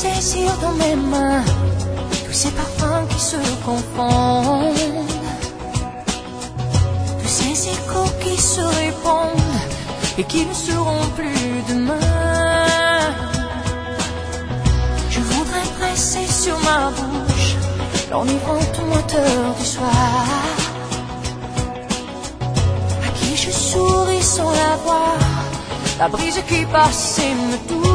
saisir dans mes mains tous ces parfums qui se confondent, tous ces échos qui se répondent et qui ne seront plus demain. Je voudrais presser sur ma bouche l'enivrante moiteur du soir, à qui je souris sans la voir, la brise qui passe et me touche.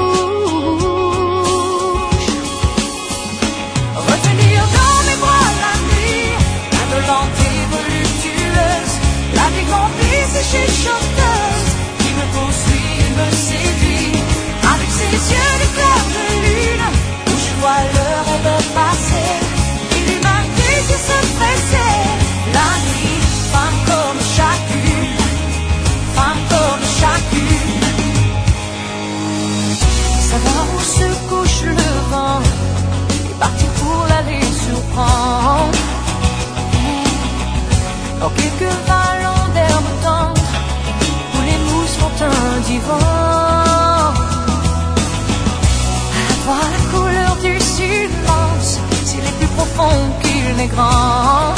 Retenir dans mes bras la nuit, indolente et voluptueuse, la vie complice et chuchoteuse, qui me poursuit et me séduit, avec ses yeux de clair de lune, où je vois le rêve passer, et l'humanité qui se pressait. La nuit, femme comme chacune, femme comme chacune. Savoir où se couche le vent et partir pour l'aller surprendre. Dans quelques vallons d'herbe tendre où les mousses font un divan. Voir la couleur du silence, s'il est plus profond qu'il n'est grand.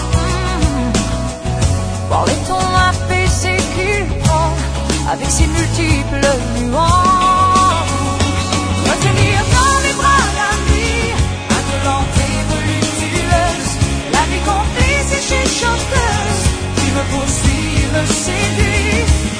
Voir les tons apaisés qu'il prend avec ses multiples nuances. Retenir dans mes bras la nuit, indolente et voluptueuse, la vie complice et chuchoteuse, qui me poursuit, me séduit,